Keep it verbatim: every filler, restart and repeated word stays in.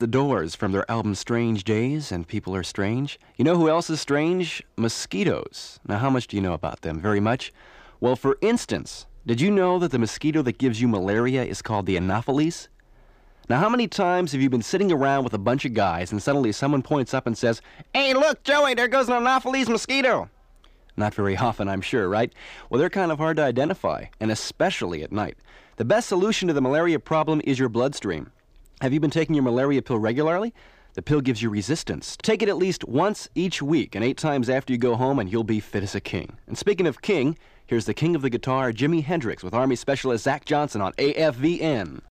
The Doors from their album Strange Days, and people are strange. You know who else is strange? Mosquitoes. Now, how much do you know about them? Very much? Well, for instance, did you know that the mosquito that gives you malaria is called the Anopheles? Now, how many times have you been sitting around with a bunch of guys and suddenly someone points up and says, "Hey, look, Joey, there goes an Anopheles mosquito"? Not very often, I'm sure, right? Well, they're kind of hard to identify, and especially at night. The best solution to the malaria problem is your bloodstream. Have you been taking your malaria pill regularly? The pill gives you resistance. Take it at least once each week and eight times after you go home, and you'll be fit as a king. And speaking of king, here's the king of the guitar, Jimi Hendrix, with Army Specialist Zach Johnson on A F V N.